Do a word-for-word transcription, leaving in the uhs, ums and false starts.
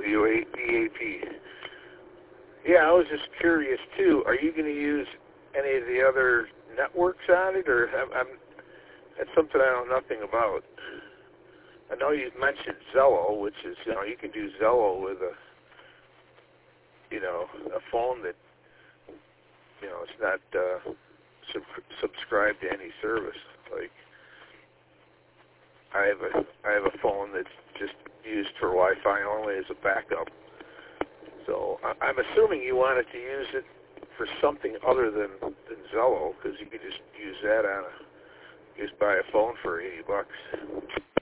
W A E A P. Yeah, I was just curious too. Are you going to use any of the other networks on it, or I'm, I'm, that's something I know nothing about. I know you mentioned Zello, which is, you know, you can do Zello with a, you know, a phone that, you know, it's not uh, sub- subscribed to any service. Like, I have a I have a phone that's just used for Wi-Fi only as a backup. So I, I'm assuming you wanted to use it for something other than, than Zello, because you could just use that on a, just buy a phone for eighty bucks.